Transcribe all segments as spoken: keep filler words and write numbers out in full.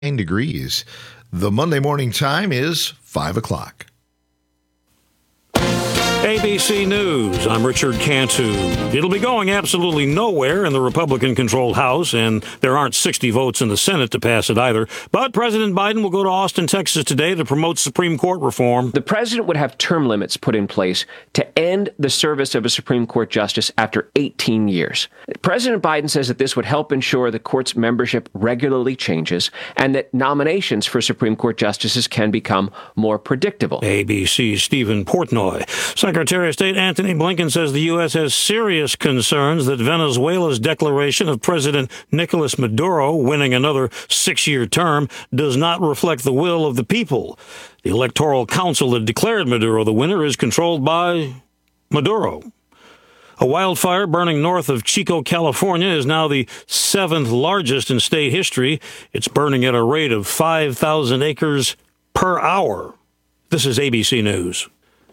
degrees. The Monday morning time is five o'clock. A B C News, I'm Richard Cantu. It'll be going absolutely nowhere in the Republican-controlled House, and there aren't sixty votes in the Senate to pass it either. But President Biden will go to Austin, Texas today to promote Supreme Court reform. The president would have term limits put in place to end the service of a Supreme Court justice after eighteen years. President Biden says that this would help ensure the court's membership regularly changes and that nominations for Supreme Court justices can become more predictable. A B C's Stephen Portnoy. Secretary of State Antony Blinken says the U S has serious concerns that Venezuela's declaration of President Nicolas Maduro winning another six-year term does not reflect the will of the people. The Electoral Council that declared Maduro the winner is controlled by Maduro. A wildfire burning north of Chico, California is now the seventh largest in state history. It's burning at a rate of five thousand acres per hour. This is A B C News.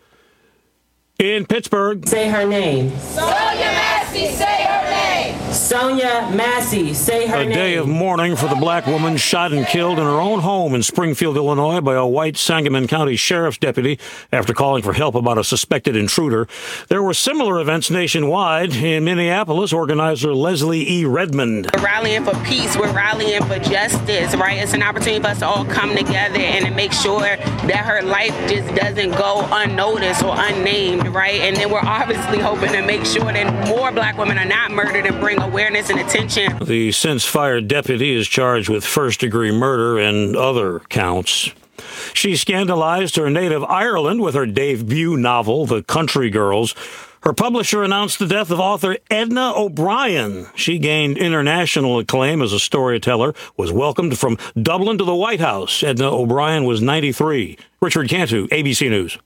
In Pittsburgh. Say her name. Sonia Massey, say her name. Sonia Massey, say her a name. A day of mourning for the black woman shot and killed in her own home in Springfield, Illinois by a white Sangamon County Sheriff's deputy after calling for help about a suspected intruder. There were similar events nationwide. In Minneapolis, organizer Leslie E. Redmond. We're rallying for peace. We're rallying for justice, right? It's an opportunity for us to all come together and to make sure that her life just doesn't go unnoticed or unnamed, right? And then we're obviously hoping to make sure that more black women are not murdered and bring awareness and attention. The since-fired deputy is charged with first-degree murder and other counts. She scandalized her native Ireland with her debut novel, The Country Girls. Her publisher announced the death of author Edna O'Brien. She gained international acclaim as a storyteller, was welcomed from Dublin to the White House. Edna O'Brien was ninety-three. Richard Cantu, A B C News.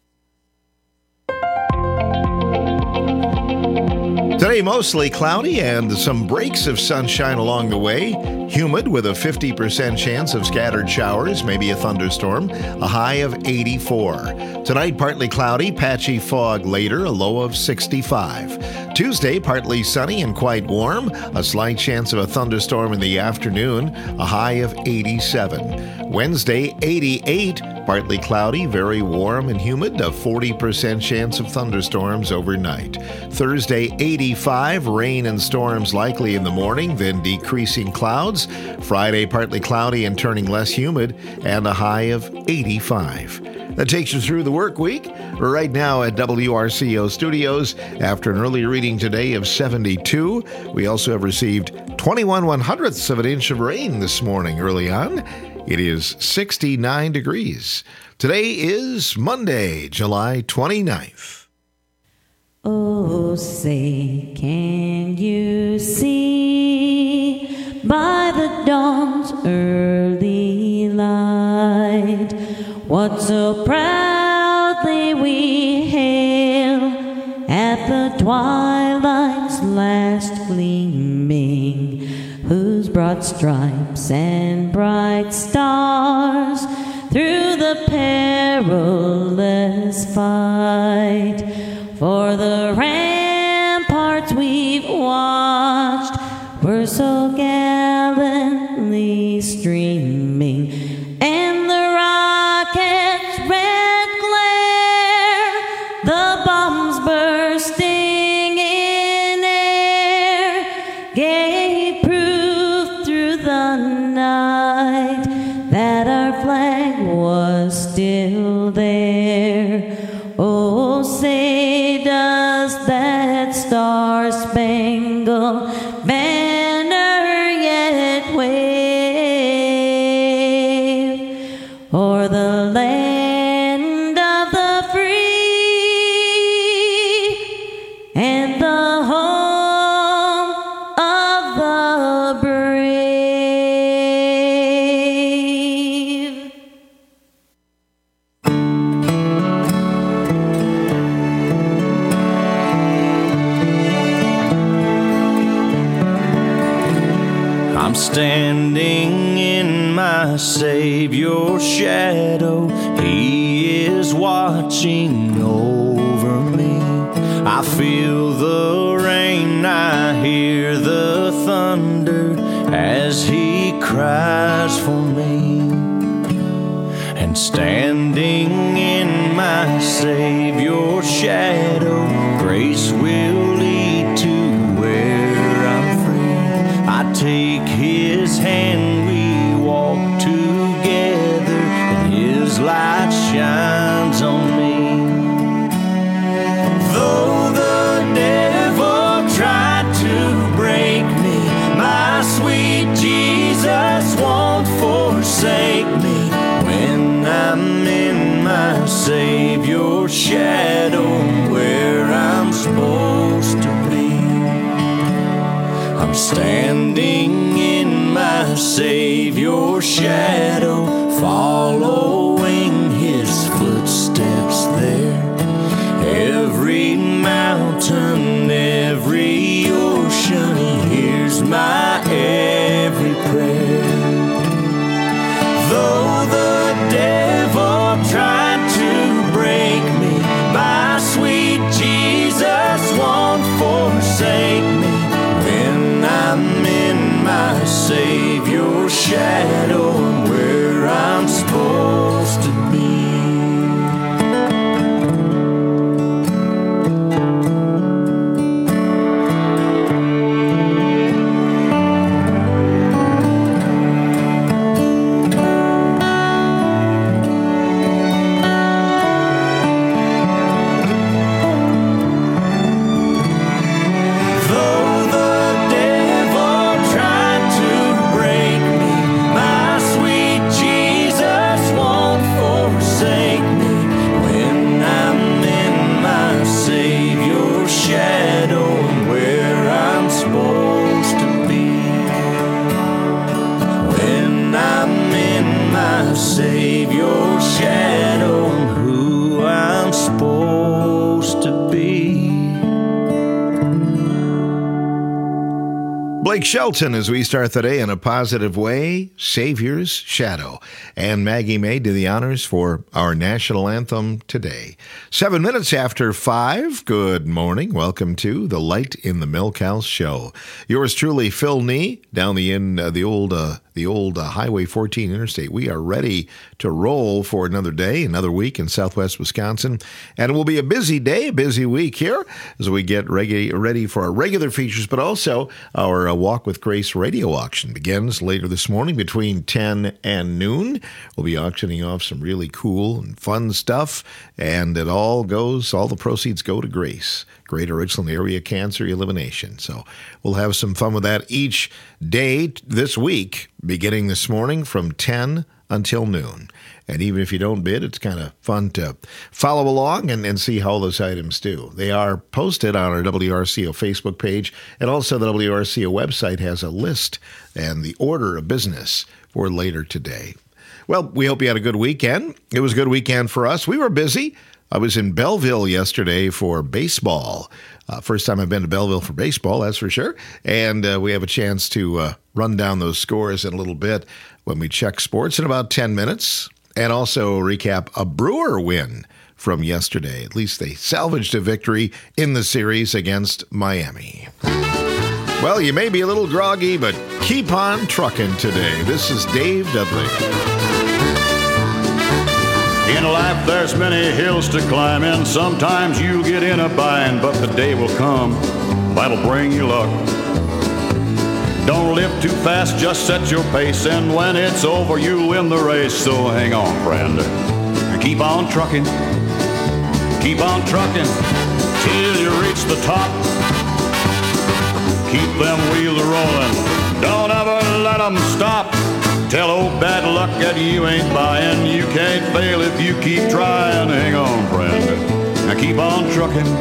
Today, mostly cloudy and some breaks of sunshine along the way. Humid with a fifty percent chance of scattered showers, maybe a thunderstorm, a high of eighty-four. Tonight, partly cloudy, patchy fog later, a low of sixty-five. Tuesday, partly sunny and quite warm, a slight chance of a thunderstorm in the afternoon, a high of eighty-seven. Wednesday, eighty-eight, partly cloudy, very warm and humid, a forty percent chance of thunderstorms overnight. Thursday, eighty-five, rain and storms likely in the morning, then decreasing clouds. Friday, partly cloudy and turning less humid, and a high of eighty-five. That takes you through the work week. We're right now at W R C O Studios after an early reading today of seventy-two. We also have received twenty-one one hundredths of an inch of rain this morning early on. It is sixty-nine degrees. Today is Monday, July twenty-ninth. Oh, say, can you see by the dawn's early light what so proudly we hail at the twilight's last gleaming, whose broad stripes and bright stars through the perilous fight for the ramparts we've watched were so gallantly streaming, and the rocket's red glare, the bombs bursting in air, gave proof through the night that our flag was still there. Oh, say does that star-spangled banner yet wave o'er the land of the free and the home of the brave? I'm standing in my Savior's shadow. He is watching over me. I feel the rain, I hear the thunder as He cries. cries for me. And standing in my Savior's shadow, grace will lead to where I'm free. I take His hand, we walk together, and His light shines on me. Though the devil tried to break me, my sweet Jesus won't forsake me. When I'm in my Savior's shadow, where I'm supposed to be, I'm standing in my Savior's shadow, following His footsteps there. Every mountain, every ocean, He hears my every prayer. Though the devil tried to break me, my sweet Jesus won't forsake me. When I'm in my Savior's shadow, I'm where I'm supposed to be. Savior's shadow, and who I'm supposed to be. Blake Shelton, as we start the day in a positive way, Savior's Shadow. And Maggie May did the honors for our national anthem today. Seven minutes after five, good morning. Welcome to the Light in the Milk House show. Yours truly, Phil Nee, down the in uh, the old uh, the old uh, Highway fourteen interstate. We are ready to roll for another day, another week in Southwest Wisconsin. And it will be a busy day, a busy week here as we get regu- ready for our regular features, but also our uh, Walk with Grace radio auction begins later this morning between ten and noon. We'll be auctioning off some really cool and fun stuff, and it all goes, all the proceeds go to Grace, Greater Richland Area Cancer Elimination. So we'll have some fun with that each day this week, beginning this morning from ten until noon. And even if you don't bid, it's kind of fun to follow along and, and see how those items do. They are posted on our W R C O Facebook page, and also the W R C O website has a list and the order of business for later today. Well, we hope you had a good weekend. It was a good weekend for us. We were busy. I was in Belleville yesterday for baseball. Uh, first time I've been to Belleville for baseball, that's for sure. And uh, we have a chance to uh, run down those scores in a little bit when we check sports in about ten minutes. And also recap a Brewer win from yesterday. At least they salvaged a victory in the series against Miami. Well, you may be a little groggy, but keep on trucking today. This is Dave Dudley. In life there's many hills to climb, and sometimes you'll get in a bind, but the day will come that'll bring you luck. Don't live too fast, just set your pace, and when it's over you'll win the race. So hang on, friend, keep on trucking, keep on trucking till you reach the top. Keep them wheels rolling, don't ever let them stop. Tell old bad luck that you ain't buying. You can't fail if you keep trying. Hang on, friend, now keep on trucking.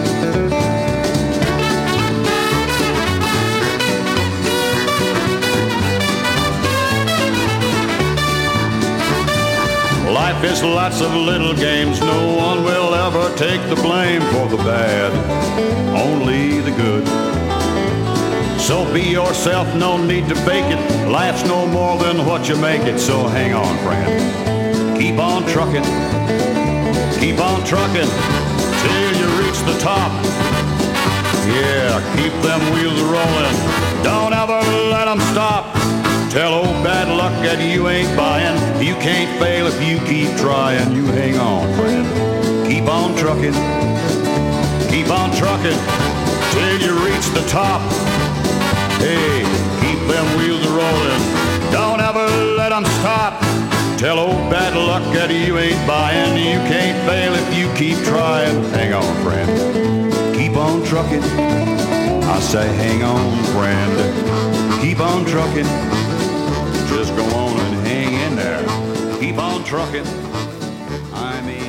Life is lots of little games. No one will ever take the blame for the bad, only the good. So be yourself, no need to fake it. Life's no more than what you make it. So hang on, friend, keep on trucking, keep on trucking till you reach the top. Yeah, keep them wheels rolling, don't ever let them stop. Tell old bad luck that you ain't buying. You can't fail if you keep trying. You hang on, friend. Keep on trucking. Keep on trucking till you reach the top. Hey, keep them wheels a-rolling. Don't ever let them stop. Tell old bad luck that you ain't buying. You can't fail if you keep trying. Hang on, friend. Keep on trucking. I say hang on, friend. Keep on trucking. Just go on and hang in there. Keep on trucking. I mean...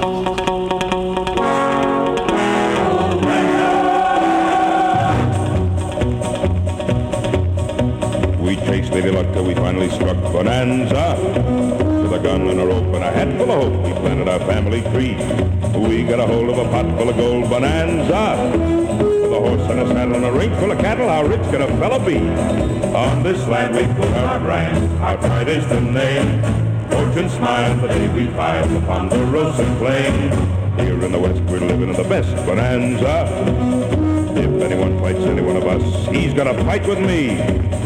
We chased Lady Luck till we finally struck Bonanza. With a gun and a rope and a hat full of hope, we planted our family tree. We got a hold of a pot full of gold Bonanza. With a horse and a saddle and a ring full of cattle, how rich can a fella be? On this land we put our brand, our pride is the name. Fortune smiled the day we filed the Ponderosa claim. Here in the West we're living in the best Bonanza. If anyone fights any one of us, he's gonna fight with me.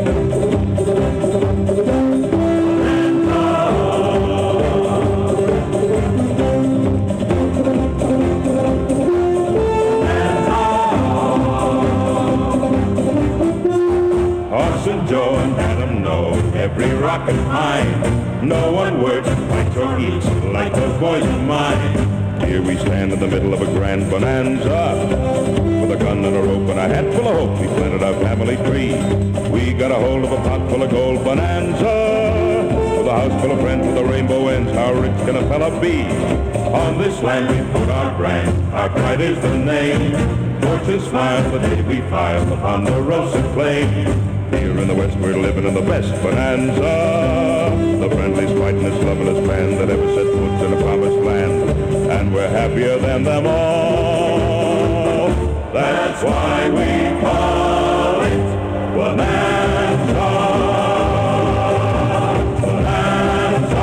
Horse Joe and Adam know every rock and pine. No one works, fights, or eats like those boys of mine. Here we stand in the middle of a grand bonanza. With a gun and a rope and a hat full of hope, we planted our family tree. We got a hold of a pot full of gold bonanza. With a house full of friends with a rainbow ends, how rich can a fella be? On this land we put our brand, our pride is the name. Fortune smiled the day we filed the Ponderosa claim. Here in the West we're living in the best bonanza. The friendliest, whiteness, loveless band that ever set foot in a promised land. And we're happier than them all. That's why we call it Bonanza. Bonanza.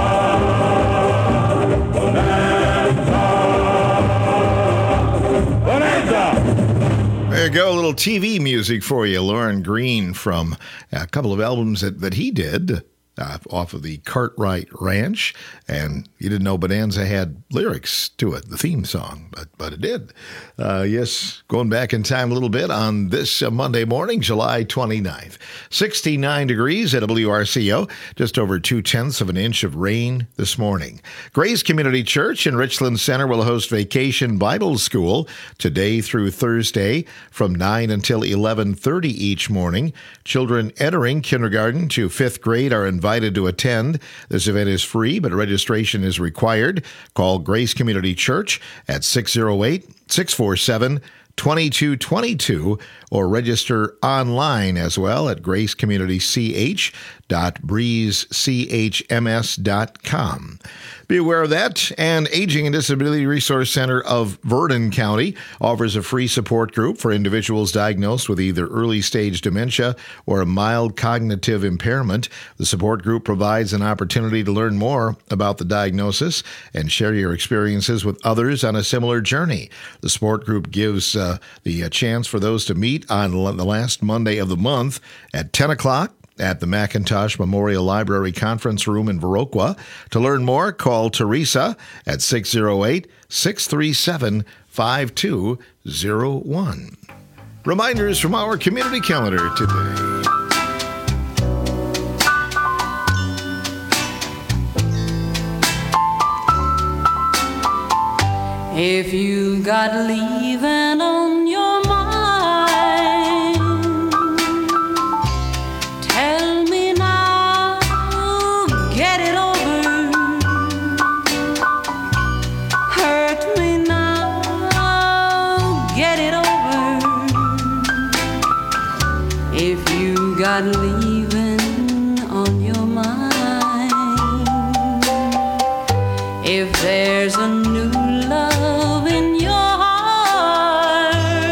Bonanza. Bonanza. There you go, a little T V music for you. Lauren Green from a couple of albums that, that he did. Uh, off of the Cartwright Ranch, and you didn't know Bonanza had lyrics to it, the theme song, but but it did. Uh, yes, going back in time a little bit on this uh, Monday morning, July twenty-ninth. sixty-nine degrees at W R C O, just over two-tenths of an inch of rain this morning. Grace Community Church in Richland Center will host Vacation Bible School today through Thursday from nine until eleven thirty each morning. Children entering kindergarten to fifth grade are invited to attend. This event is free, but registration is required. Call Grace Community Church at six oh eight, six four seven, two two two two or register online as well at grace community c h dot breeze c h m s dot com. Be aware of that. And Aging and Disability Resource Center of Vernon County offers a free support group for individuals diagnosed with either early-stage dementia or a mild cognitive impairment. The support group provides an opportunity to learn more about the diagnosis and share your experiences with others on a similar journey. The support group gives uh, the uh, chance for those to meet on the last Monday of the month at ten o'clock. At the McIntosh Memorial Library Conference Room in Viroqua. To learn more, call Teresa at six oh eight, six three seven, five two oh one. Reminders from our community calendar today. If you got leaving on your mind, tell me now, get it over. Hurt me now, get it over. If you got leaving on your mind, if there's a new love in your heart,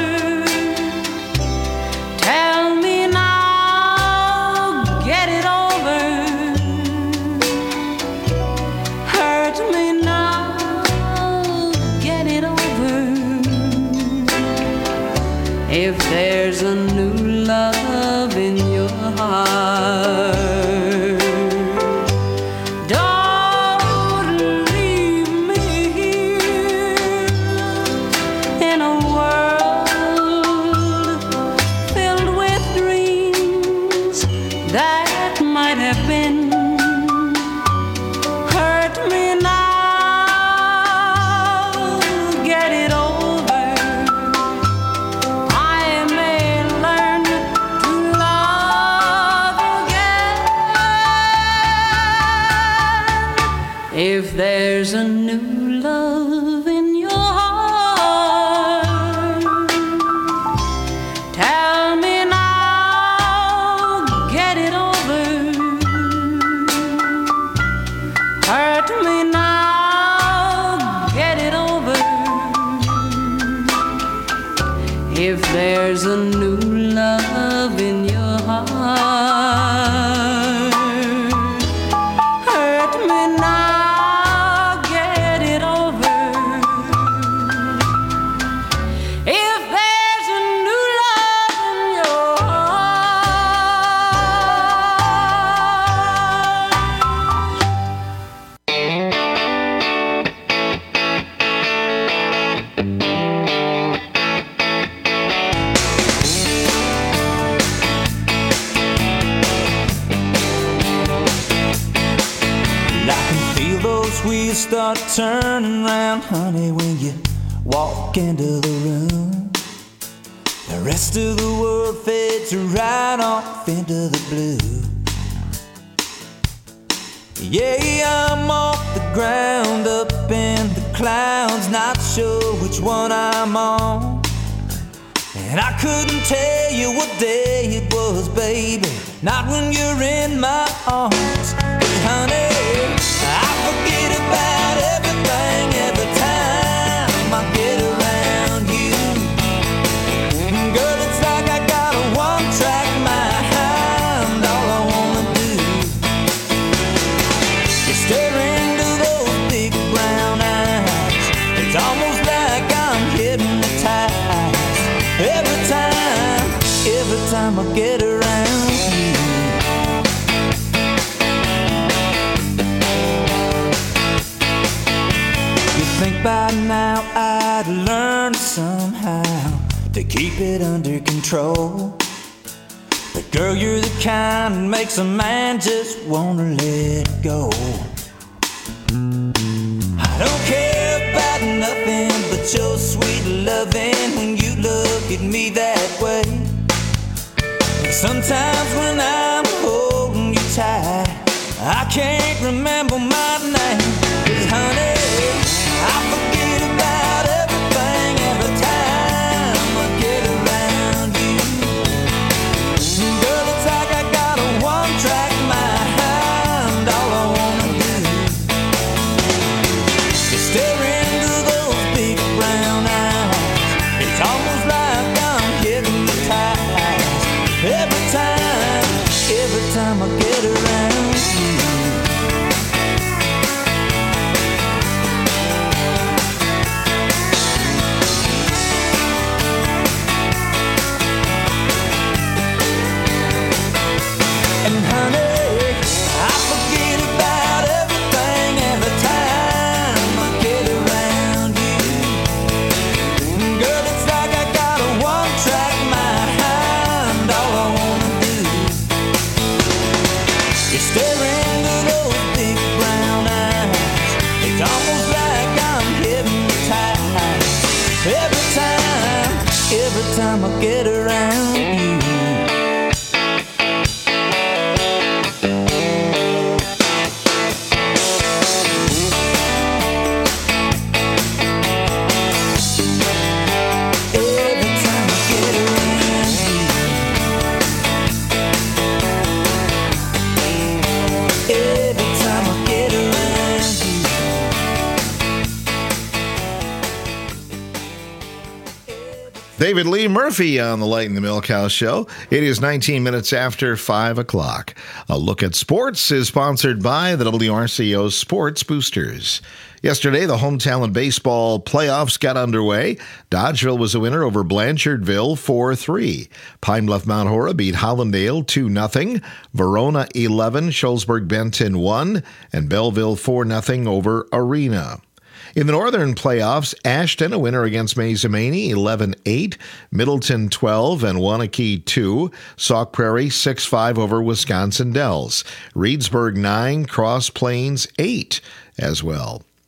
If there's a new love in your heart, tell me now, get it over. Hurt me now, get it over. If there's a new love in your heart, hurt me now, get it over. If there's a new love in your Wheels start turning round, honey, when you walk into the room. The rest of the world fades right off into the blue. Yeah, I'm off the ground, up in the clouds, not sure which one I'm on. And I couldn't tell you what day it was, baby, not when you're in my arms. But honey, I forget about everything every time I get around you. Girl, it's like I got a one-track mind, all I wanna do is stare into those big brown eyes. It's almost like I'm hypnotized every time, every time I get around you. Think by now I'd learn somehow to keep it under control. But girl, you're the kind that makes a man just wanna let go. I don't care about nothing but your sweet loving when you look at me that way. And sometimes when I'm holding you tight, I can't remember my name. 'Cause honey, I forget about everything every time I get around you. Girl, it's like I got a one-track mind, all I wanna do is stare into those big brown eyes. It's almost like I'm hypnotized every time, every time I get around you. Every time I get around you. Every time I get around you. Every time I get around you. David Lee Murphy on the Light in the Milkhouse Show. It is nineteen minutes after five o'clock. A look at sports is sponsored by the W R C O Sports Boosters. Yesterday, the Home Talent Baseball playoffs got underway. Dodgeville was a winner over Blanchardville four three. Pine Bluff Mount Hora beat Hollandale two nothing. Verona eleven, Shullsburg Benton one, and Belleville four nothing over Arena. In the Northern playoffs, Ashton a winner against Mazomanie eleven eight, Middleton twelve and Wanakee two, Sauk Prairie six five over Wisconsin Dells, Reedsburg nine, Cross Plains eight as well.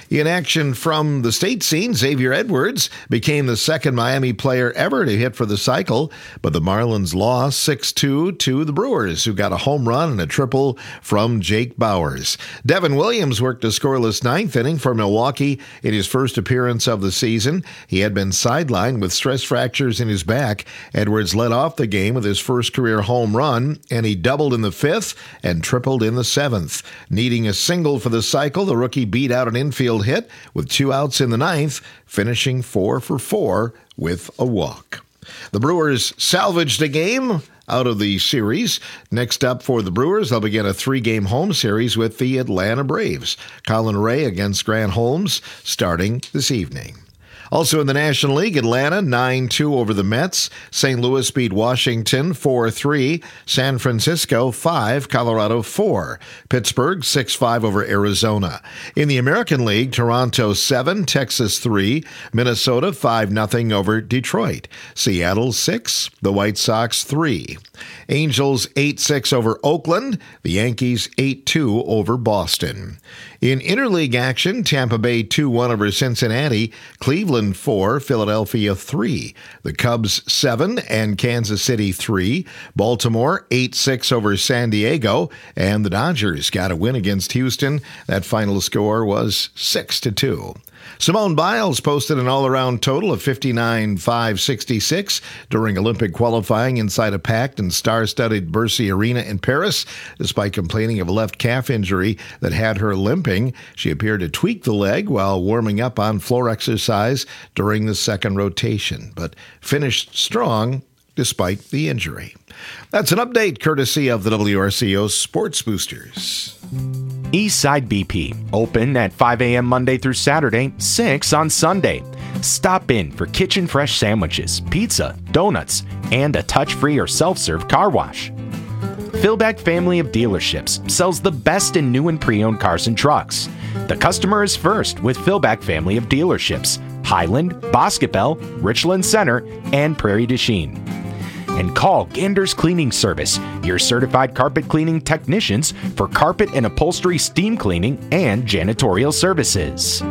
In action from the state scene, Xavier Edwards became the second Miami player ever to hit for the cycle, but the Marlins lost six two to the Brewers, who got a home run and a triple from Jake Bowers. Devin Williams worked a scoreless ninth inning for Milwaukee in his first appearance of the season. He had been sidelined with stress fractures in his back. Edwards led off the game with his first career home run, and he doubled in the fifth and tripled in the seventh. Needing a single for the cycle, the rookie beat out an infield hit with two outs in the ninth, finishing four for four with a walk. The Brewers salvaged a game out of the series. Next up for the Brewers, they'll begin a three-game home series with the Atlanta Braves. Colin Ray against Grant Holmes starting this evening. Also in the National League, Atlanta nine two over the Mets. Saint Louis beat Washington four three. San Francisco five, Colorado four. Pittsburgh six five over Arizona. In the American League, Toronto seven, Texas three. Minnesota five nothing over Detroit. Seattle six, the White Sox three. Angels eight six over Oakland. The Yankees eight two over Boston. In interleague action, Tampa Bay two one over Cincinnati, Cleveland four, Philadelphia three, the Cubs seven and Kansas City three, Baltimore eight six over San Diego, and the Dodgers got a win against Houston. That final score was six to two. Simone Biles posted an all-around total of fifty-nine five sixty-six during Olympic qualifying inside a packed and star-studded Bercy Arena in Paris. Despite complaining of a left calf injury that had her limping, she appeared to tweak the leg while warming up on floor exercise during the second rotation, but finished strong despite the injury. That's an update courtesy of the W R C O Sports Boosters. Eastside B P, open at five a.m. Monday through Saturday, six on Sunday. Stop in for kitchen fresh sandwiches, pizza, donuts, and a touch-free or self-serve car wash. Philbeck Family of Dealerships sells the best in new and pre-owned cars and trucks. The customer is first with Philbeck Family of Dealerships, Highland, Boscobel, Richland Center, and Prairie du Chien. And call Gander's Cleaning Service, your certified carpet cleaning technicians for carpet and upholstery steam cleaning and janitorial services.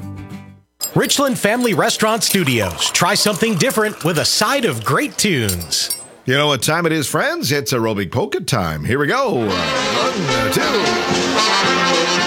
Richland Family Restaurant Studios. Try something different with a side of great tunes. You know what time it is, friends? It's aerobic polka time. Here we go. One, two.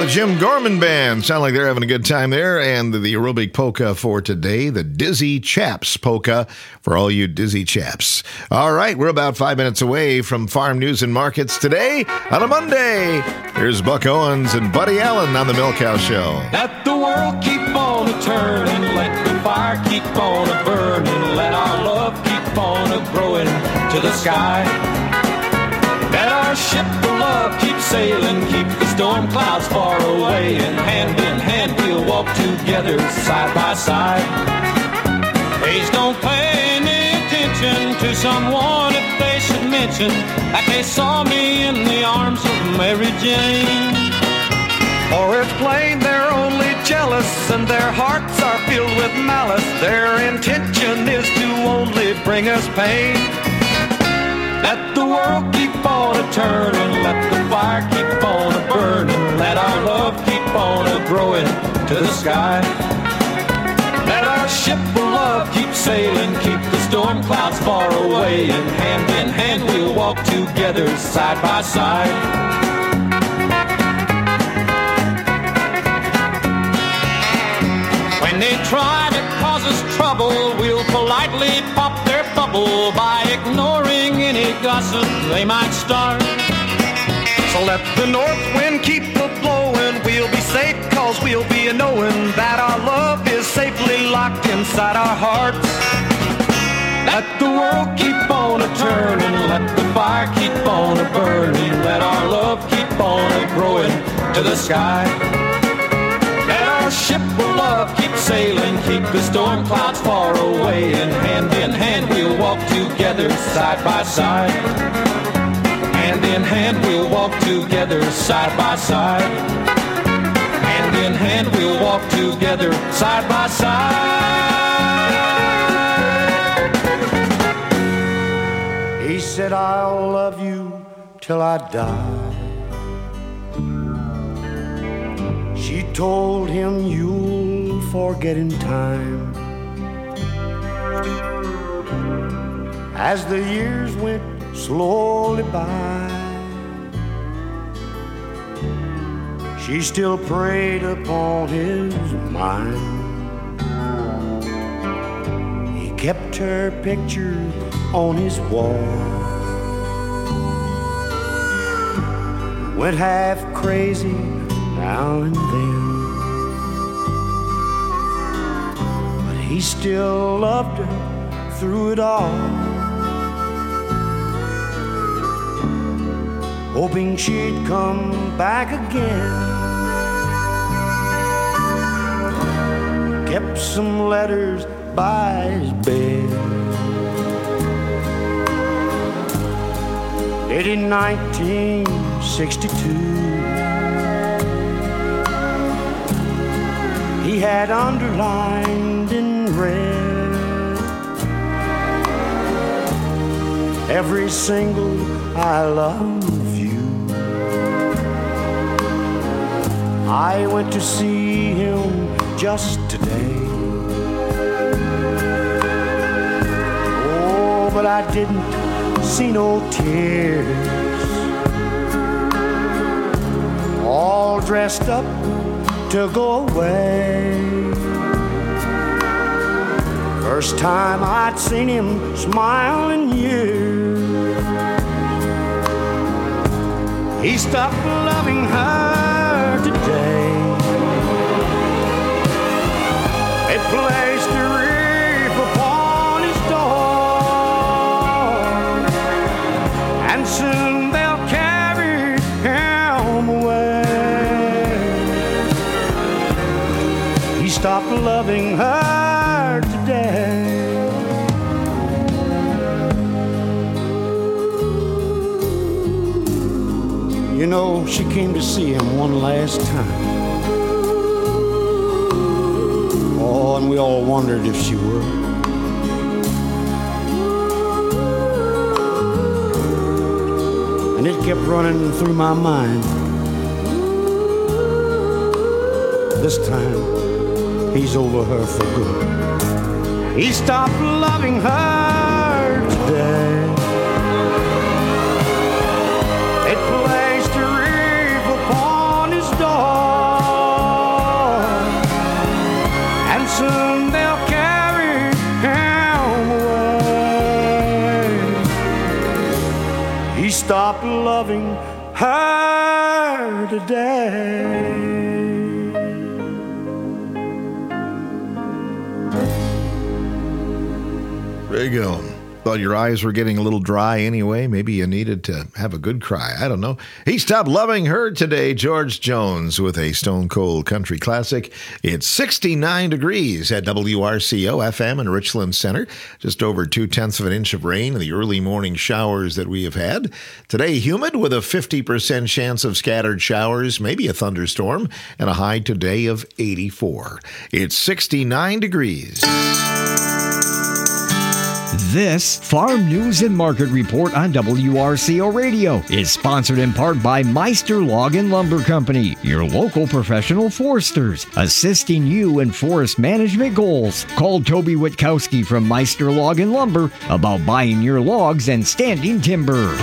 the Jim Gorman Band. Sound like they're having a good time there. And the aerobic polka for today, the Dizzy Chaps polka for all you dizzy chaps. All right, we're about five minutes away from Farm News and Markets today on a Monday. Here's Buck Owens and Buddy Allen on the Milk House Show. Let the world keep on a-turning, let the fire keep on a-burning, let our love keep on a-growing to the sky. Let our ship of love keep sailing, keep the storm clouds far away, and hand in hand we'll walk together side by side. Please don't pay any attention to someone if they should mention that they saw me in the arms of Mary Jane. Or it's plain they're only jealous and their hearts are filled with malice. Their intention is to only bring us pain. Let the world keep on a-turning, let the fire keep on a-burning, let our love keep on a-growing to the sky. Let our ship of love keep sailing, keep the storm clouds far away, and hand in hand we'll walk together side by side. When they try to cause us trouble, we'll politely pop their bubble by ignoring any gossip they might start. So let the north wind keep a-blowing, we'll be safe cause we'll be a-knowing that our love is safely locked inside our hearts. Let the world keep on a-turning, let the fire keep on a-burning, let our love keep on a-growing to the sky. Let our ship of love keep sailing, keep the storm clouds far away, and hand in hand we'll walk together side by side. Hand in hand we'll walk together side by side. Hand in hand we'll walk together side by side. He said, I'll love you till I die. She told him, you'll forget in time. As the years went slowly by, she still preyed upon his mind. He kept her picture on his wall, went half crazy now and then, but he still loved her through it all, hoping she'd come back again. Kept some letters by his bed, dated nineteen sixty-two. He had underlined in red every single I love you. I went to see him just today. Oh, but I didn't see no tears. All dressed up to go away. First time I'd seen him smile in years. He stopped loving her today. They placed a wreath upon his door, and soon they'll carry him away. He stopped loving her today. You know, she came to see him one last time. Oh, and we all wondered if she would. And it kept running through my mind. This time, he's over her for good. He stopped loving her today. It placed a wreath upon his door, stop loving her today. There you go. Thought your eyes were getting a little dry anyway. Maybe you needed to have a good cry. I don't know. He stopped loving her today. George Jones with a Stone Cold country classic. It's sixty-nine degrees at W R C O F M in Richland Center. Just over two-tenths of an inch of rain in the early morning showers that we have had. Today, humid with a fifty percent chance of scattered showers, maybe a thunderstorm, and a high today of eighty-four. It's sixty-nine degrees. This Farm News and Market Report on W R C O Radio is sponsored in part by Meister Log and Lumber Company, your local professional foresters, assisting you in forest management goals. Call Toby Witkowski from Meister Log and Lumber about buying your logs and standing timber.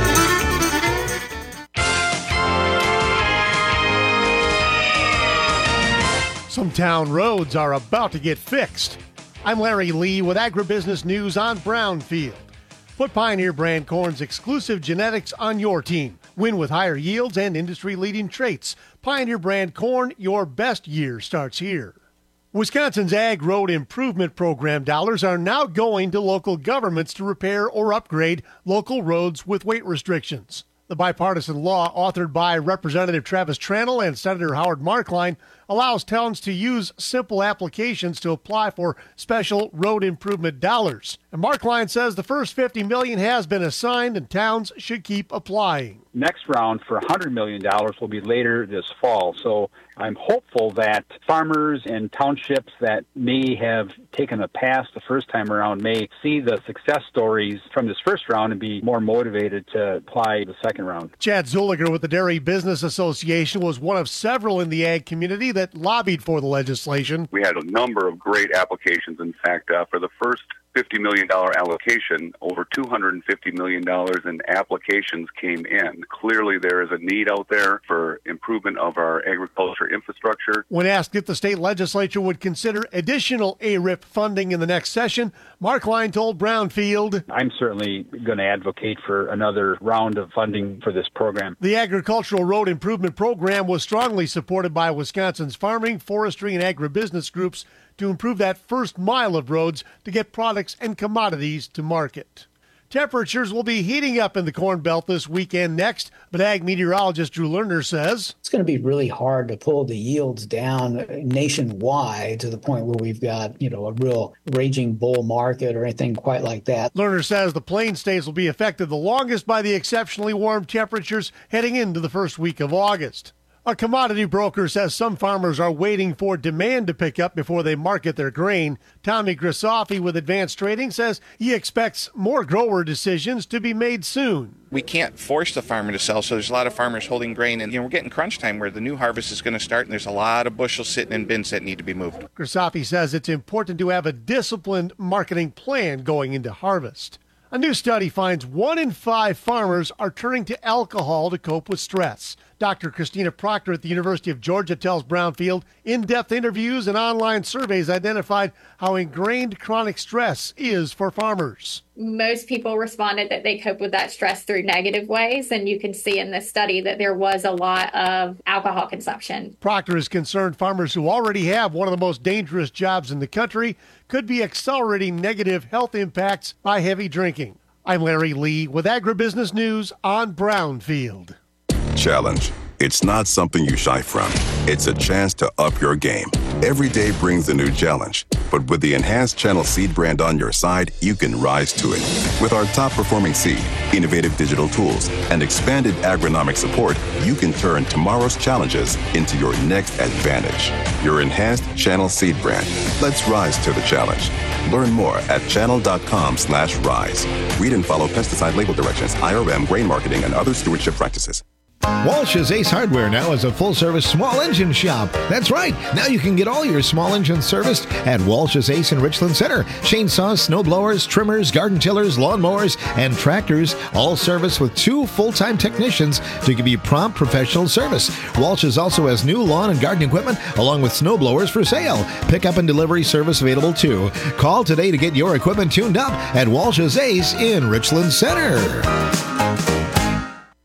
Some town roads are about to get fixed. I'm Larry Lee with Agribusiness News on Brownfield. Put Pioneer brand corn's exclusive genetics on your team. Win with higher yields and industry-leading traits. Pioneer brand corn, your best year starts here. Wisconsin's Ag Road Improvement Program dollars are now going to local governments to repair or upgrade local roads with weight restrictions. The bipartisan law, authored by Representative Travis Tranel and Senator Howard Markline, allows towns to use simple applications to apply for special road improvement dollars. And Markline says the first fifty million dollars has been assigned and towns should keep applying. Next round for one hundred million dollars will be later this fall. So I'm hopeful that farmers and townships that may have taken a pass the first time around may see the success stories from this first round and be more motivated to apply the second round. Chad Zuliger with the Dairy Business Association was one of several in the ag community that lobbied for the legislation. We had a number of great applications. In fact, uh, for the first fifty million dollars allocation, over two hundred fifty million dollars in applications came in. Clearly, there is a need out there for improvement of our agriculture infrastructure. When asked if the state legislature would consider additional A R I P funding in the next session, Markline told Brownfield, I'm certainly going to advocate for another round of funding for this program. The Agricultural Road Improvement Program was strongly supported by Wisconsin's farming, forestry, and agribusiness groups to improve that first mile of roads to get products and commodities to market. Temperatures will be heating up in the Corn Belt this weekend next, but ag meteorologist Drew Lerner says it's going to be really hard to pull the yields down nationwide to the point where we've got, you know, a real raging bull market or anything quite like that. Lerner says the Plains states will be affected the longest by the exceptionally warm temperatures heading into the first week of August. A commodity broker says some farmers are waiting for demand to pick up before they market their grain. Tommy Grisofi with Advanced Trading says he expects more grower decisions to be made soon. We can't force the farmer to sell, so there's a lot of farmers holding grain, and you know, we're getting crunch time where the new harvest is going to start, and there's a lot of bushels sitting in bins that need to be moved. Grisofi says it's important to have a disciplined marketing plan going into harvest. A new study finds one in five farmers are turning to alcohol to cope with stress. Doctor Christina Proctor at the University of Georgia tells Brownfield in-depth interviews and online surveys identified how ingrained chronic stress is for farmers. Most people responded that they cope with that stress through negative ways, and you can see in this study that there was a lot of alcohol consumption. Proctor is concerned farmers who already have one of the most dangerous jobs in the country could be accelerating negative health impacts by heavy drinking. I'm Larry Lee with Agribusiness News on Brownfield. Challenge. It's not something you shy from. It's a chance to up your game. Every day brings a new challenge. But with the enhanced Channel Seed brand on your side, you can rise to it. With our top-performing seed, innovative digital tools, and expanded agronomic support, you can turn tomorrow's challenges into your next advantage. Your enhanced Channel Seed brand. Let's rise to the challenge. Learn more at channel.com slash rise. Read and follow pesticide label directions, I R M, grain marketing, and other stewardship practices. Walsh's Ace Hardware now is a full-service small engine shop. That's right. Now you can get all your small engines serviced at Walsh's Ace in Richland Center. Chainsaws, snowblowers, trimmers, garden tillers, lawnmowers, and tractors, all serviced with two full-time technicians to give you prompt professional service. Walsh's also has new lawn and garden equipment along with snowblowers for sale. Pickup and delivery service available too. Call today to get your equipment tuned up at Walsh's Ace in Richland Center.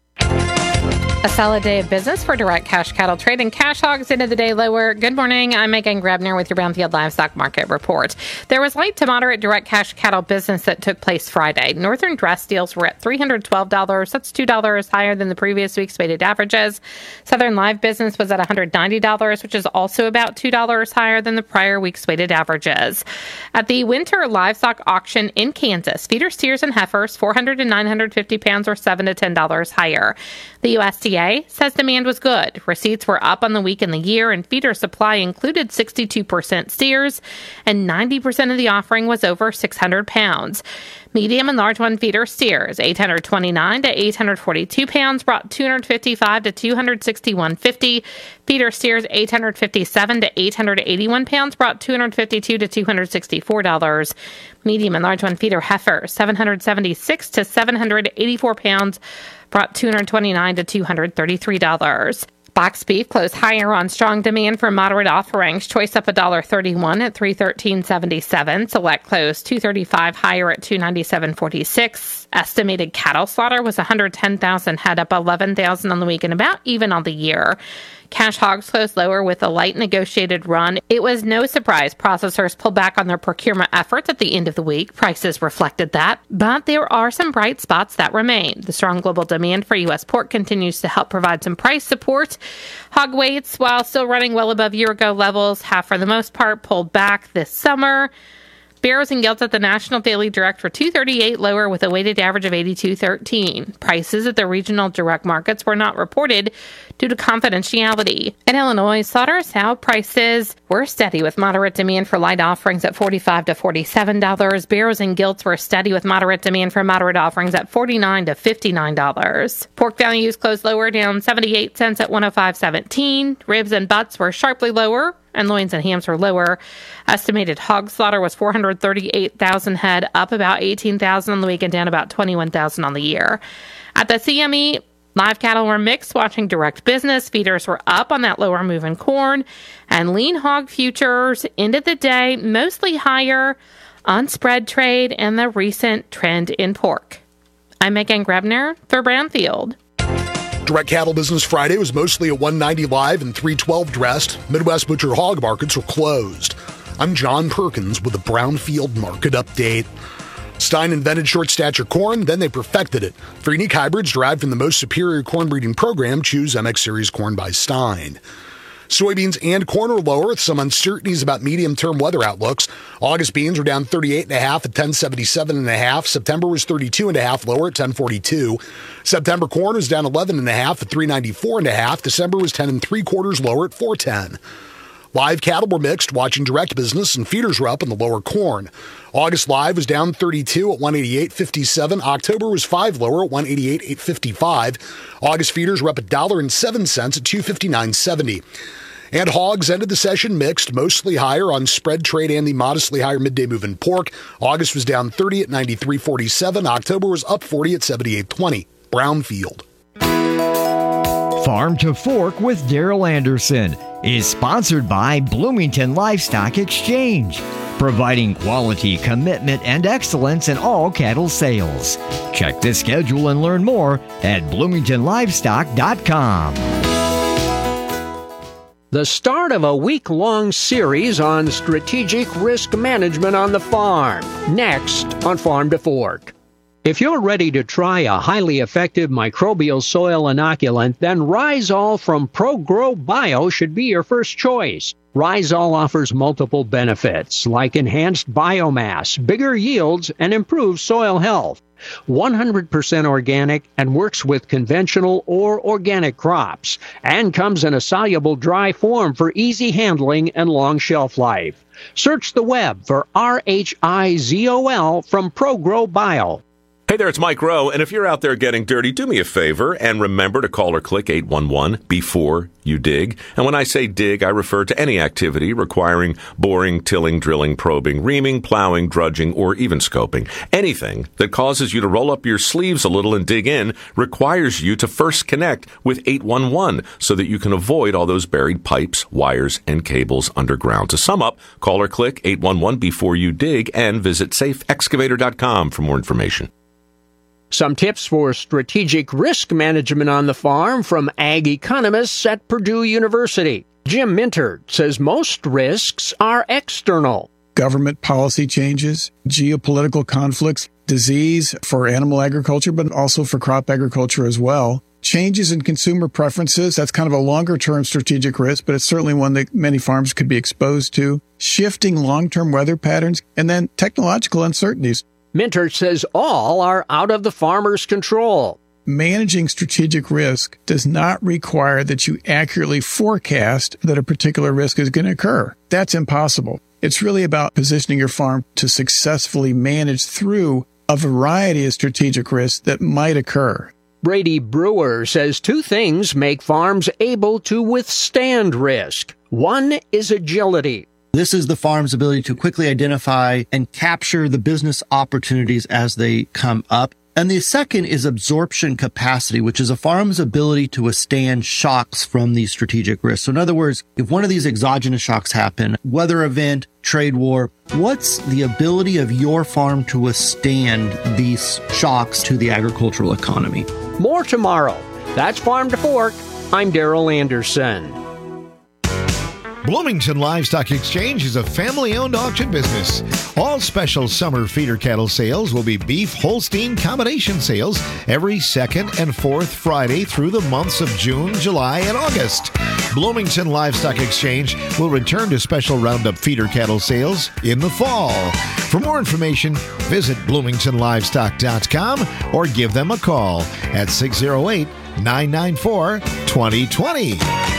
A solid day of business for direct cash cattle trade, and cash hogs into the day lower. Good morning. I'm Megan Grebner with your Brownfield Livestock Market Report. There was light to moderate direct cash cattle business that took place Friday. Northern dress deals were at three hundred twelve dollars. That's two dollars higher than the previous week's weighted averages. Southern live business was at one hundred ninety dollars, which is also about two dollars higher than the prior week's weighted averages. At the winter livestock auction in Kansas, feeder steers and heifers, four hundred and nine hundred fifty pounds, were seven to ten dollars higher. The U S D A says demand was good. Receipts were up on the week and the year, and feeder supply included sixty-two percent steers, and ninety percent of the offering was over six hundred pounds. Medium and large one feeder steers, eight hundred twenty-nine to eight hundred forty-two pounds, brought two hundred fifty-five to two hundred sixty-one fifty. Feeder steers, eight hundred fifty-seven to eight hundred eighty-one pounds, brought two hundred fifty-two to two hundred sixty-four dollars. Medium and large one feeder heifers, seven hundred seventy-six to seven hundred eighty-four pounds, brought two hundred twenty-nine to two hundred thirty-three dollars. Box beef closed higher on strong demand for moderate offerings. Choice up one dollar thirty-one at three thirteen seventy-seven. Select closed two thirty-five higher at two ninety-seven forty-six. Estimated cattle slaughter was one hundred ten thousand head, up eleven thousand on the week and about even on the year. Cash hogs closed lower with a light negotiated run. It was no surprise processors pulled back on their procurement efforts at the end of the week. Prices reflected that, but there are some bright spots that remain. The strong global demand for U S pork continues to help provide some price support. Hog weights, while still running well above year-ago levels, have for the most part pulled back this summer. Barrows and Gilts at the National Daily Direct were two thirty-eight lower with a weighted average of eighty-two thirteen. Prices at the regional direct markets were not reported due to confidentiality. In Illinois, slaughter sow prices were steady with moderate demand for light offerings at forty-five to forty-seven dollars. Barrows and Gilts were steady with moderate demand for moderate offerings at forty-nine to fifty-nine dollars. Pork values closed lower, down seventy-eight cents at one oh five seventeen. Ribs and butts were sharply lower, and loins and hams were lower. Estimated hog slaughter was four hundred thirty-eight thousand head, up about eighteen thousand on the week and down about twenty-one thousand on the year. At the C M E, live cattle were mixed, watching direct business. Feeders were up on that lower move in corn, and lean hog futures ended the day mostly higher on spread trade and the recent trend in pork. I'm Megan Grebner for Brownfield. Direct cattle business Friday was mostly at one ninety live and three twelve dressed. Midwest butcher hog markets were closed. I'm John Perkins with a Brownfield market update. Stein invented short stature corn, then they perfected it. For unique hybrids derived from the most superior corn breeding program, choose M X Series corn by Stein. Soybeans and corn are lower with some uncertainties about medium-term weather outlooks. August beans were down thirty-eight point five at ten seventy-seven point five. September was thirty-two point five lower at ten forty-two. September corn was down eleven point five at three ninety-four point five. December was ten and three quarters lower at four ten. Live cattle were mixed, watching direct business, and feeders were up in the lower corn. August live was down thirty-two at one eighty-eight fifty-seven. October was five lower at one eighty-eight eight fifty-five. August feeders were up a dollar and seven cents at two fifty-nine seventy. And hogs ended the session mixed, mostly higher on spread trade and the modestly higher midday move in pork. August was down thirty at ninety-three forty-seven. October was up forty at seventy-eight twenty. Brownfield. Farm to Fork with Daryl Anderson is sponsored by Bloomington Livestock Exchange, providing quality, commitment, and excellence in all cattle sales. Check the schedule and learn more at bloomington livestock dot com. The start of a week-long series on strategic risk management on the farm. Next on Farm to Fork. If you're ready to try a highly effective microbial soil inoculant, then Rhizol from ProGrow Bio should be your first choice. Rhizol offers multiple benefits, like enhanced biomass, bigger yields, and improved soil health. one hundred percent organic and works with conventional or organic crops, and comes in a soluble dry form for easy handling and long shelf life. Search the web for R H I Z O L from ProGrow Bio. Hey there, it's Mike Rowe, and if you're out there getting dirty, do me a favor and remember to call or click eight one one before you dig. And when I say dig, I refer to any activity requiring boring, tilling, drilling, probing, reaming, plowing, drudging, or even scoping. Anything that causes you to roll up your sleeves a little and dig in requires you to first connect with eight one one so that you can avoid all those buried pipes, wires, and cables underground. To sum up, call or click eight one one before you dig and visit safe excavator dot com for more information. Some tips for strategic risk management on the farm from ag economists at Purdue University. Jim Mintert says most risks are external. Government policy changes, geopolitical conflicts, disease for animal agriculture, but also for crop agriculture as well. Changes in consumer preferences, that's kind of a longer-term strategic risk, but it's certainly one that many farms could be exposed to. Shifting long-term weather patterns, and then technological uncertainties. Mintert says all are out of the farmer's control. Managing strategic risk does not require that you accurately forecast that a particular risk is going to occur. That's impossible. It's really about positioning your farm to successfully manage through a variety of strategic risks that might occur. Brady Brewer says two things make farms able to withstand risk. One is agility. This is the farm's ability to quickly identify and capture the business opportunities as they come up. And the second is absorption capacity, which is a farm's ability to withstand shocks from these strategic risks. So in other words, if one of these exogenous shocks happen, weather event, trade war, what's the ability of your farm to withstand these shocks to the agricultural economy? More tomorrow. That's Farm to Fork. I'm Darrell Anderson. Bloomington Livestock Exchange is a family-owned auction business. All special summer feeder cattle sales will be beef Holstein combination sales every second and fourth Friday through the months of June, July, and August. Bloomington Livestock Exchange will return to special roundup feeder cattle sales in the fall. For more information, visit bloomington livestock dot com or give them a call at six oh eight, nine nine four, two oh two oh.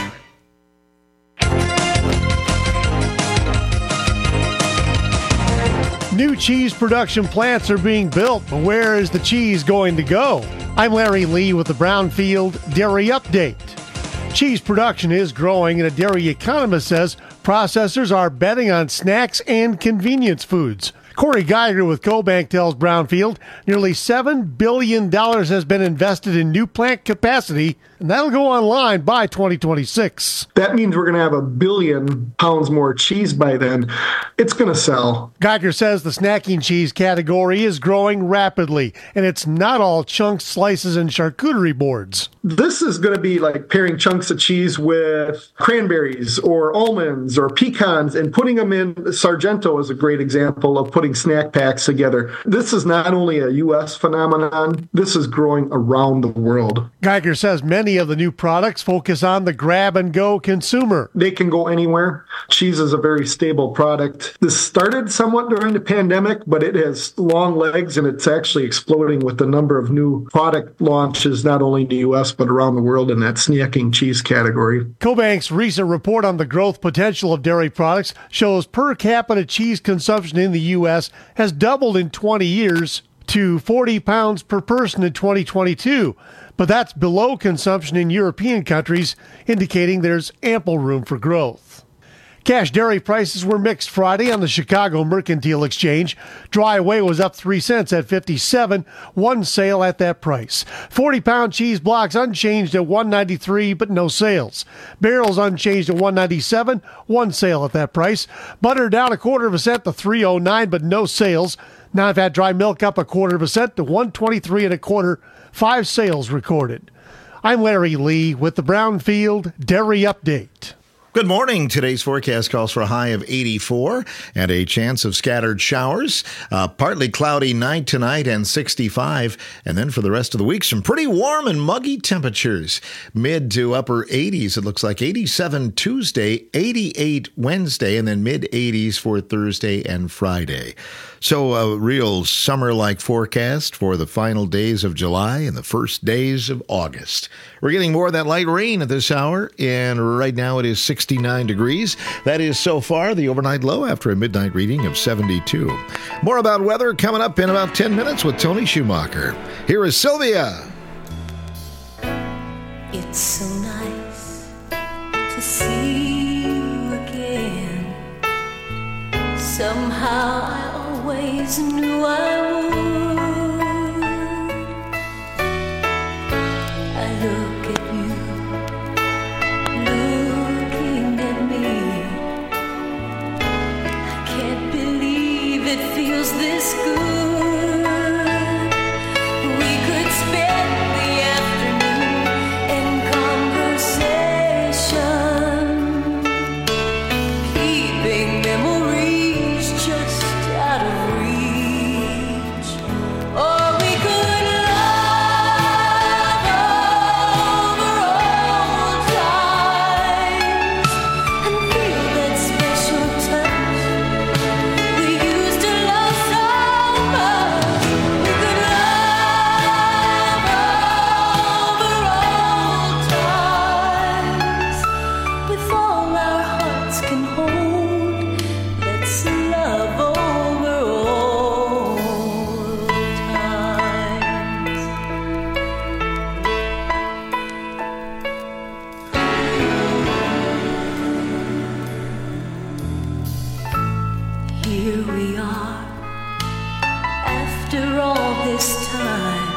New cheese production plants are being built, but where is the cheese going to go? I'm Larry Lee with the Brownfield Dairy Update. Cheese production is growing, and a dairy economist says processors are betting on snacks and convenience foods. Corey Geiger with CoBank tells Brownfield nearly seven billion dollars has been invested in new plant capacity, and that'll go online by twenty twenty-six. That means we're going to have a billion pounds more cheese by then. It's going to sell. Geiger says the snacking cheese category is growing rapidly, and it's not all chunks, slices, and charcuterie boards. This is going to be like pairing chunks of cheese with cranberries or almonds or pecans and putting them in. Sargento is a great example of putting snack packs together. This is not only a U S phenomenon, this is growing around the world. Geiger says many of the new products focus on the grab-and-go consumer. They can go anywhere. Cheese is a very stable product. This started somewhat during the pandemic, but it has long legs, and it's actually exploding with the number of new product launches, not only in the U S, but around the world in that snacking cheese category. CoBank's recent report on the growth potential of dairy products shows per capita cheese consumption in the U S has doubled in twenty years to forty pounds per person in twenty twenty-two. But that's below consumption in European countries, indicating there's ample room for growth. Cash dairy prices were mixed Friday on the Chicago Mercantile Exchange. Dry whey was up three cents at fifty-seven, one sale at that price. forty-pound cheese blocks unchanged at one ninety-three, but no sales. Barrels unchanged at one ninety-seven, one sale at that price. Butter down a quarter of a cent to three oh nine, but no sales. Non-fat dry milk up a quarter of a cent to one twenty-three and a quarter, five sales recorded. I'm Larry Lee with the Brownfield Dairy Update. Good morning. Today's forecast calls for a high of eighty-four and a chance of scattered showers. Uh, partly cloudy night tonight and sixty-five. And then for the rest of the week, some pretty warm and muggy temperatures. Mid to upper eighties. It looks like eighty-seven Tuesday, eighty-eight Wednesday, and then mid eighties for Thursday and Friday. So a real summer-like forecast for the final days of July and the first days of August. We're getting more of that light rain at this hour, and right now it is sixty-nine degrees. That is so far the overnight low after a midnight reading of seventy-two. More about weather coming up in about ten minutes with Tony Schumacher. Here is Sylvia. It's so nice to see you again. Somehow I always knew I would. I look at you, looking at me. I can't believe it feels this good. We this time.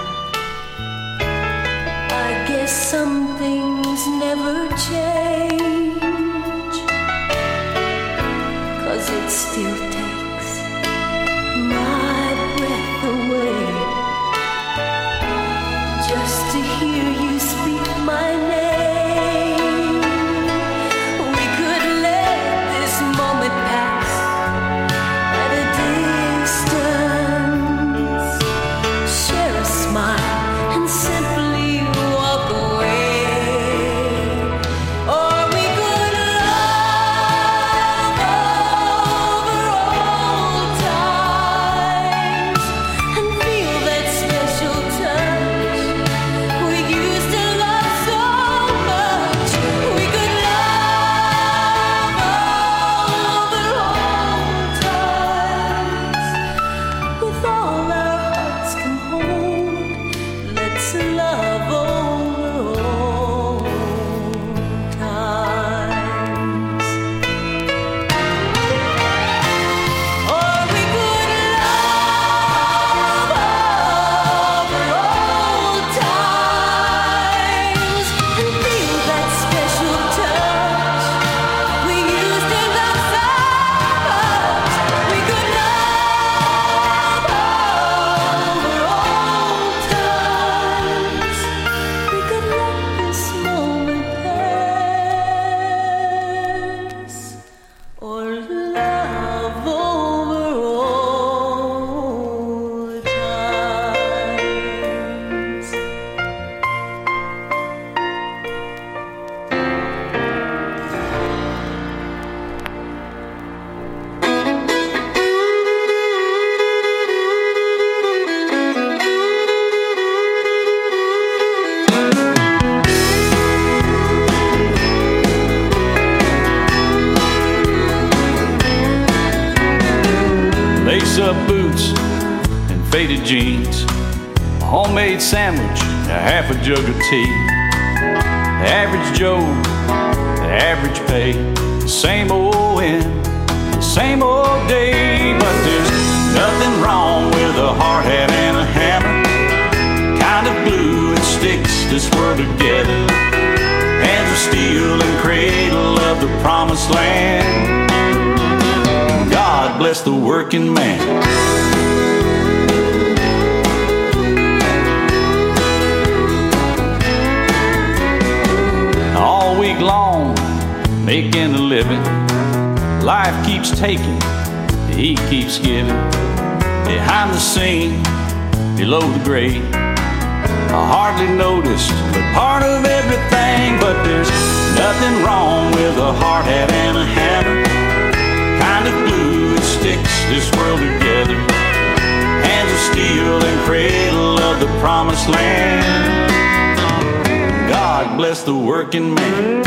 I guess some things never change, 'cause it still takes my breath away just to hear you speak my name. We could let this moment pass at a distance, share a smile and simply walk away. Or we could love over old times and feel that special touch we used to love so much. We could love over old times with all our hearts can hold. Let's love over old times. Or we could love over old times and feel that special touch we used to love so much. We could love over old times. We could let this moment pass, or love over old times. Lace-up boots and faded jeans, a homemade sandwich, a half a jug of tea. The average Joe, the average pay, the same old end, the same old day. But there's nothing wrong with a hard hat and a hammer, kind of glue that sticks this world together. Hands of steel and cradle of the promised land. God bless the working man. All week long, making a living. Life keeps taking, he keeps giving. Behind the scene, below the grade, I hardly noticed, but part of everything. But there's nothing wrong with a hard hat and a hammer, kind of glue that sticks this world together. Hands of steel and cradle of the promised land. God bless the working man.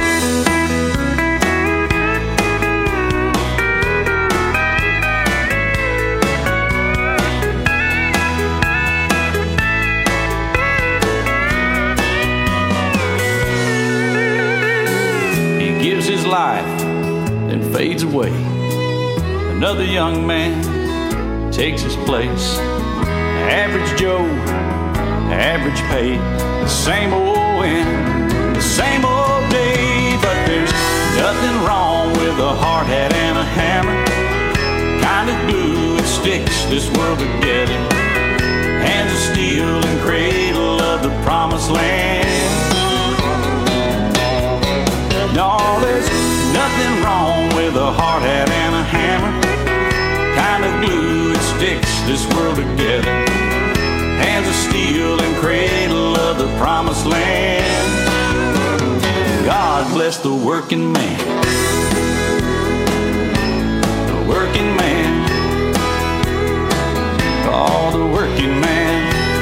He gives his life, then fades away. Another young man takes his place. Average Joe, average pay, the same old end, the same old day. But there's nothing wrong with a hard hat and a hammer, kind of glue that sticks this world together. Hands of steel and cradle of the promised land. No, there's nothing wrong with a hard hat and a hammer, kind of glue that sticks this world together. Hands of steel and cradle of the promised land. God bless the working man. The working man. Oh, the working man.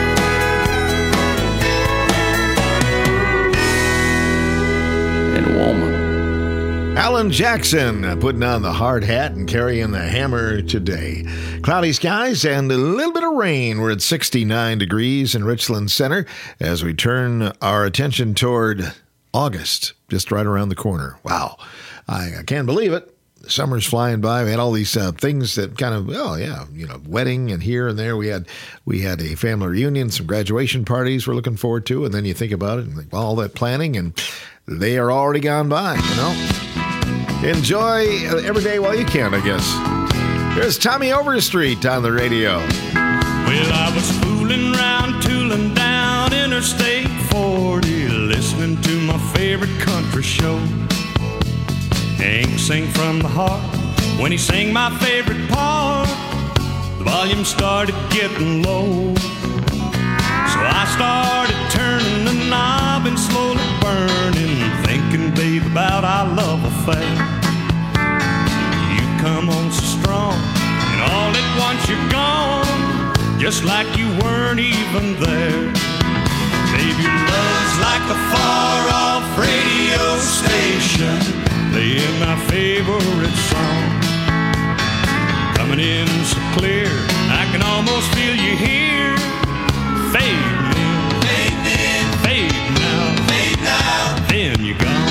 And woman. Alan Jackson uh, putting on the hard hat and carrying the hammer today. Cloudy skies and a little bit of rain. We're at sixty-nine degrees in Richland Center as we turn our attention toward August, just right around the corner. Wow. I, I can't believe it. The summer's flying by. We had all these uh, things that kind of, oh yeah, you know, wedding and here and there. We had we had a family reunion, some graduation parties we're looking forward to, and then you think about it and think, well, all that planning, and they are already gone by. You know, enjoy every day while you can, I guess. Here's Tommy Overstreet on the radio. Well, I was fooling around, tooling down Interstate forty, listening to my favorite country show. Hank sang from the heart when he sang my favorite part. The volume started getting low, so I started turning the knob and slowly burning, thinking, babe, about our love affair. You come on so strong, and all at once you're gone, just like you weren't even there. Baby, love's like a far-off radio station, playing my favorite song. Coming in so clear, I can almost feel you here. Fading in, fading in, fading out, fading out, then you're gone.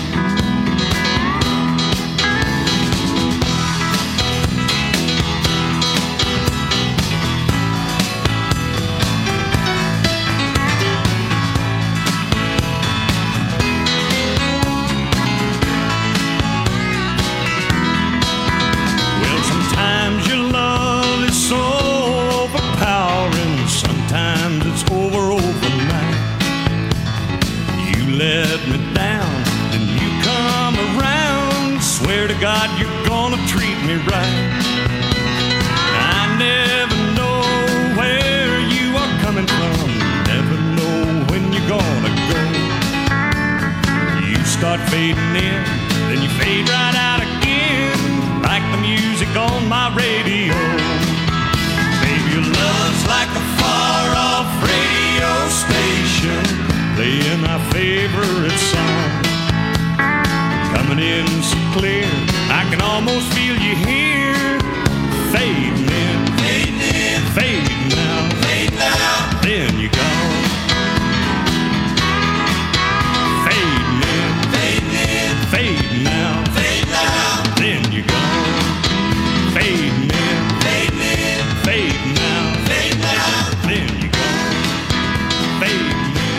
Let me down, then you come around. Swear to God you're gonna treat me right. I never know where you are coming from, never know when you're gonna go. You start fading in, then you fade right out again, like the music on my radio. Baby, your love's like a far-off radio station, playing my favorite song. Coming in so clear, I can almost feel you here. Fading in, fading in, fading out, fading out, then you're gone. Fading in, fading in, fading out, fading out, then you're gone. Fading in, fading in, fading out, fading out, then you're gone. Fading.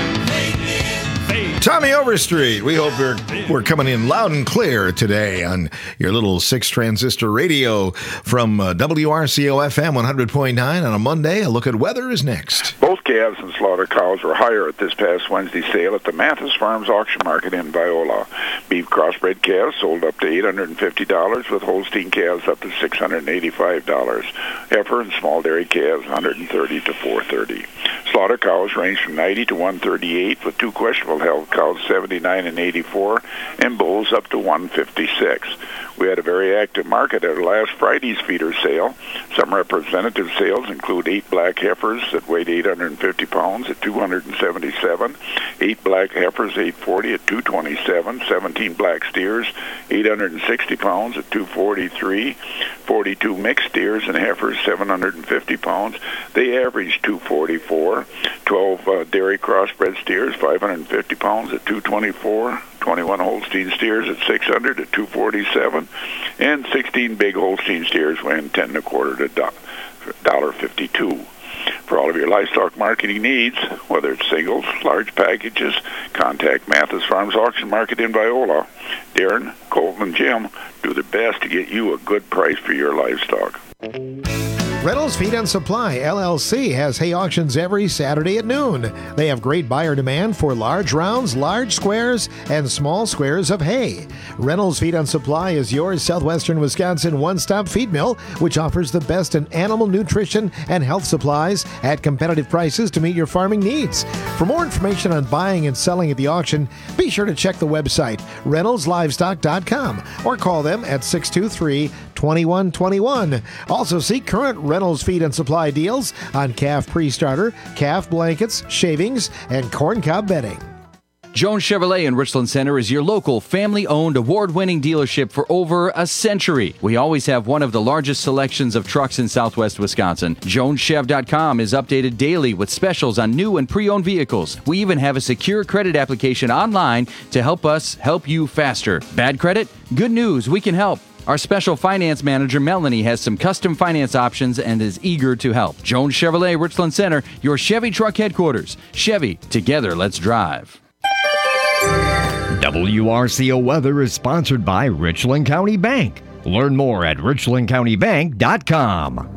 Tommy Overstreet, we hope we're, we're coming in loud and clear today on your little six transistor radio from uh, W R C O F M one hundred point nine on a Monday. A look at weather is next. Both calves and slaughter cows were higher at this past Wednesday sale at the Mathis Farms Auction Market in Viola. Beef crossbred calves sold up to eight hundred fifty dollars, with Holstein calves up to six hundred eighty-five dollars. Heifer and small dairy calves one hundred thirty to four hundred thirty dollars. Slaughter cows range from ninety to one hundred thirty-eight, with two questionable health cows seventy-nine and eighty-four, and bulls up to one hundred fifty-six. We had a very active market at our last Friday's feeder sale. Some representative sales include eight black heifers that weighed eight hundred fifty pounds at two hundred seventy-seven, eight black heifers eight forty at two twenty-seven, seventeen black steers eight hundred sixty pounds at two forty-three, forty-two mixed steers and heifers seven hundred fifty pounds. They averaged two forty-four, twelve uh, dairy crossbred steers five hundred fifty pounds at two twenty-four, twenty-one Holstein steers at six hundred at two forty-seven, and sixteen big Holstein steers weighing ten and a quarter to one dollar fifty-two. For all of your livestock marketing needs, whether it's singles, large packages, contact Mathis Farms Auction Market in Viola. Darren, Colton, and Jim do their best to get you a good price for your livestock. Reynolds Feed and Supply, L L C, has hay auctions every Saturday at noon. They have great buyer demand for large rounds, large squares, and small squares of hay. Reynolds Feed and Supply is your southwestern Wisconsin one-stop feed mill, which offers the best in animal nutrition and health supplies at competitive prices to meet your farming needs. For more information on buying and selling at the auction, be sure to check the website, reynolds livestock dot com, or call them at six two three, two one two one. Also see current Reynolds Feed and Supply deals on calf pre-starter, calf blankets, shavings, and corncob bedding. Jones Chevrolet in Richland Center is your local family-owned, award-winning dealership for over a century. We always have one of the largest selections of trucks in southwest Wisconsin. Jones Chev dot com is updated daily with specials on new and pre-owned vehicles. We even have a secure credit application online to help us help you faster. Bad credit? Good news, we can help. Our special finance manager, Melanie, has some custom finance options and is eager to help. Jones Chevrolet, Richland Center, your Chevy truck headquarters. Chevy, together, let's drive. W R C O Weather is sponsored by Richland County Bank. Learn more at richland county bank dot com.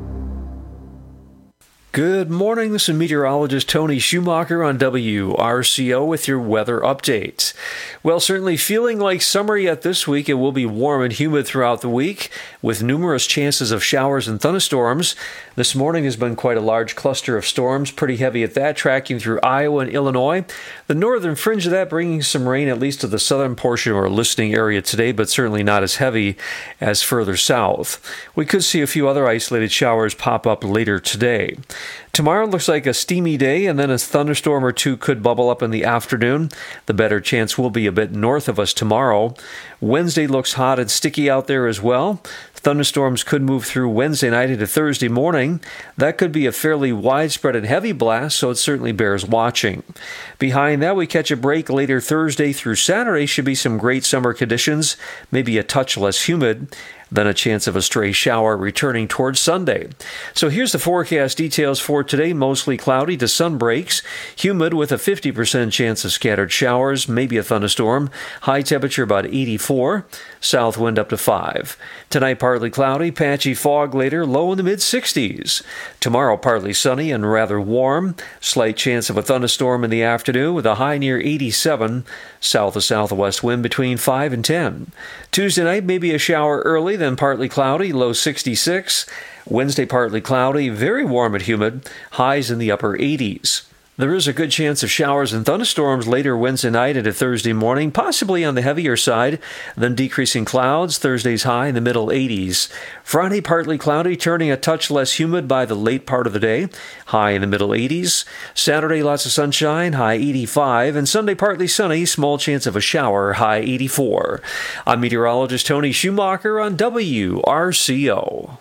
Good morning. This is meteorologist Tony Schumacher on W R C O with your weather update. Well, certainly feeling like summer yet this week. It will be warm and humid throughout the week with numerous chances of showers and thunderstorms. This morning has been quite a large cluster of storms, pretty heavy at that, tracking through Iowa and Illinois. The northern fringe of that bringing some rain at least to the southern portion of our listening area today, but certainly not as heavy as further south. We could see a few other isolated showers pop up later today. Tomorrow looks like a steamy day, and then a thunderstorm or two could bubble up in the afternoon. The better chance will be a bit north of us tomorrow. Wednesday looks hot and sticky out there as well. Thunderstorms could move through Wednesday night into Thursday morning. That could be a fairly widespread and heavy blast, so it certainly bears watching. Behind that, we catch a break later Thursday through Saturday. Should be some great summer conditions, maybe a touch less humid. Then a chance of a stray shower returning towards Sunday. So here's the forecast details for today. Mostly cloudy to sun breaks. Humid with a fifty percent chance of scattered showers, maybe a thunderstorm. High temperature about eighty-four. South wind up to five. Tonight partly cloudy, patchy fog later, low in the mid sixties. Tomorrow partly sunny and rather warm. Slight chance of a thunderstorm in the afternoon with a high near eighty-seven. South to southwest wind between five and ten. Tuesday night maybe a shower early, then partly cloudy, low sixty-six. Wednesday partly cloudy, very warm and humid, highs in the upper eighties. There is a good chance of showers and thunderstorms later Wednesday night into Thursday morning, possibly on the heavier side, then decreasing clouds, Thursday's high in the middle eighties. Friday partly cloudy, turning a touch less humid by the late part of the day, high in the middle eighties. Saturday lots of sunshine, high eighty-five, and Sunday partly sunny, small chance of a shower, high eighty-four. I'm meteorologist Tony Schumacher on W R C O.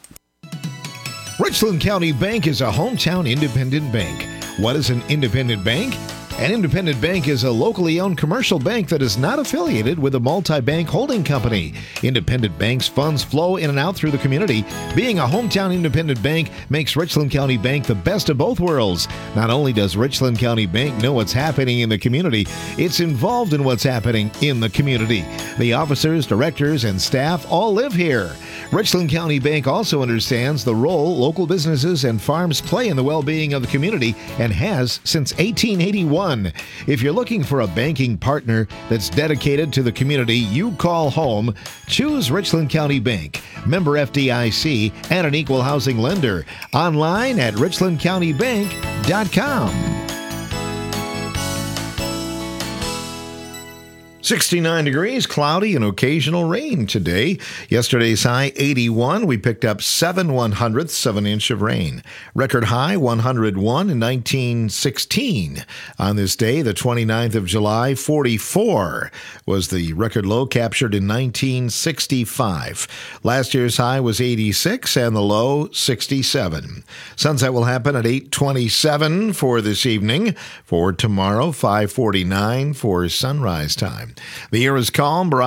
Richland County Bank is a hometown independent bank. What is an independent bank? An independent bank is a locally owned commercial bank that is not affiliated with a multi-bank holding company. Independent banks' funds flow in and out through the community. Being a hometown independent bank makes Richland County Bank the best of both worlds. Not only does Richland County Bank know what's happening in the community, it's involved in what's happening in the community. The officers, directors, and staff all live here. Richland County Bank also understands the role local businesses and farms play in the well-being of the community and has since eighteen eighty-one. If you're looking for a banking partner that's dedicated to the community you call home, choose Richland County Bank, member F D I C, and an equal housing lender. Online at richland county bank dot com. sixty-nine degrees, cloudy and occasional rain today. Yesterday's high eighty-one. We picked up seven one hundredths of an inch of rain. Record high one hundred one in nineteen sixteen. On this day, the twenty-ninth of July, forty-four was the record low captured in nineteen sixty-five. Last year's high was eighty-six and the low sixty-seven. Sunset will happen at eight twenty-seven for this evening. For tomorrow, five forty-nine for sunrise time. The air is calm.